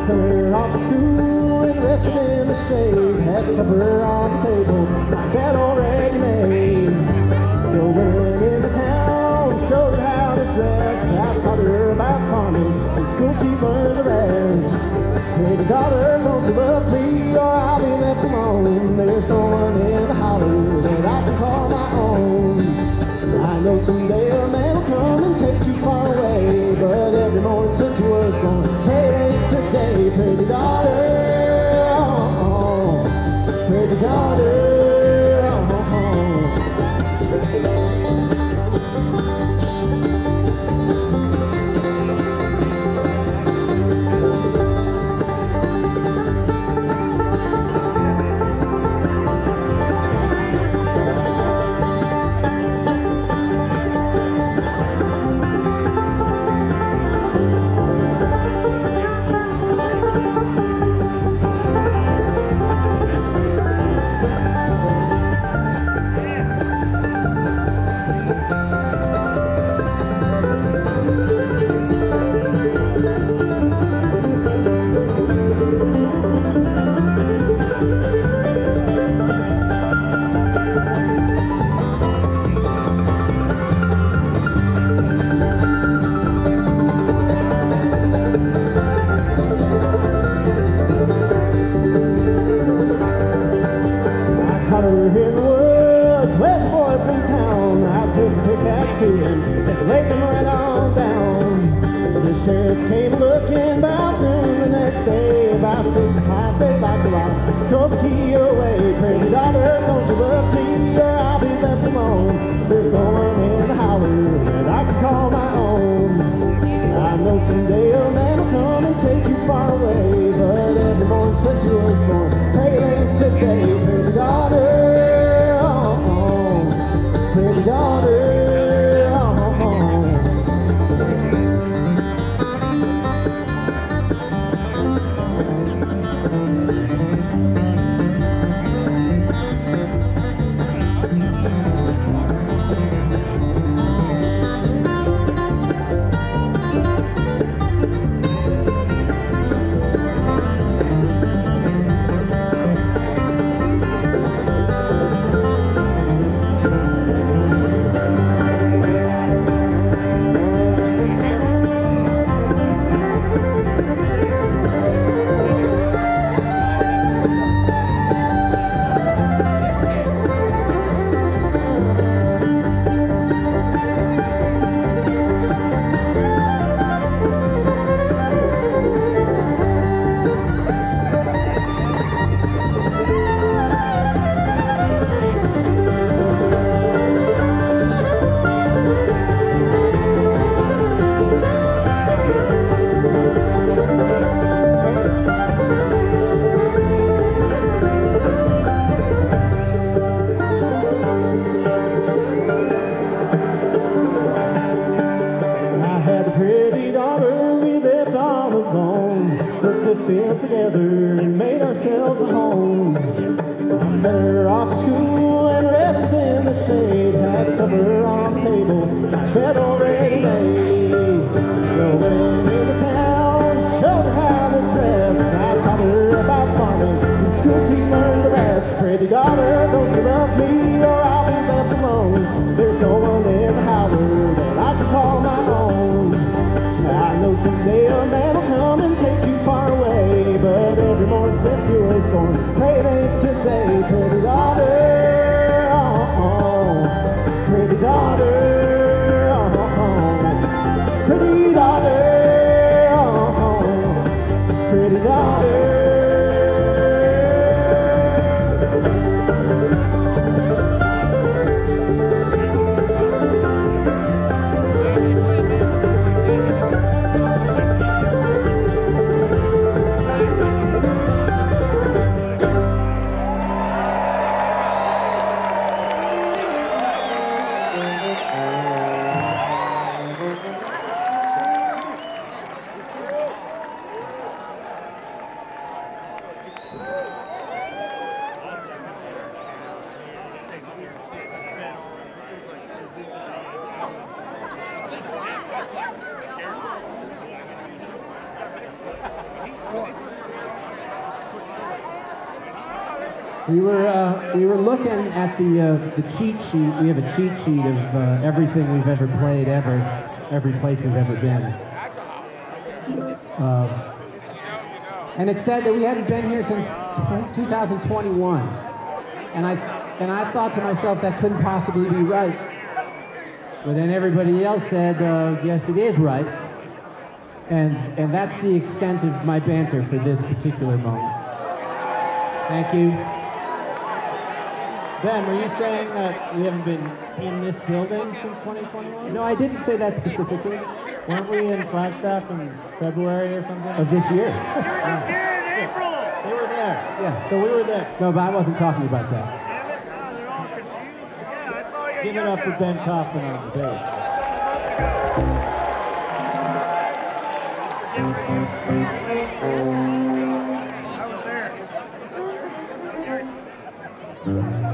sent her off to school and rested in the shade. Had supper on the table, my bed already made. The women in the town showed her how to dress. I taught her about farming. In school she learned the rest. Pretty daughter, don't you love me or I'll be left alone. There's no one in the holler that I can call my own. I know someday a man will come and take you far away, but every morning since you was born, it ain't today. Pretty daughter, oh, pretty daughter, in the woods, with a boy from town. I took a pickaxe to him and laid them right on down. The sheriff came looking about noon the next day. About 6 o'clock, they locked the locks, throw the key away. Pretty daughter, don't you love me or I'll be left alone. There's no one in the holler that I can call my own. I know someday a man will come and take you far away, but every morning since you was born, pray it ain't today. Pretty daughter, pretty daughter, fields together and made ourselves a home. I sent her off to school and rested in the shade. Had supper on the table, my bed already made. The women in the town showed her how to dress. I taught her about farming. In school she learned the rest. Pretty daughter, don't you love me or I'll be left alone. There's no one in the holler that I can call my own. I know someday a man will come and take you far away, but every morning since you was born, pray it ain't today. Pretty daughter, oh, pretty daughter, oh, pretty daughter, oh, pretty daughter. He's We were looking at the cheat sheet. We have a cheat sheet of everything we've ever played, every place we've ever been. And it said that we hadn't been here since 2021. And I thought to myself that couldn't possibly be right. But then everybody else said, yes, it is right. And that's the extent of my banter for this particular moment. Thank you. Ben, were you saying that we haven't been in this building since 2021? No, I didn't say that specifically. Weren't we in Flagstaff in February or something? Of this year. You were just here in April. They were there. Yeah. So we were there. No, but I wasn't talking about that. Damn it. No, they're all confused. Yeah, I saw you. Give it up for Ben Kaufman on the bass. I was there.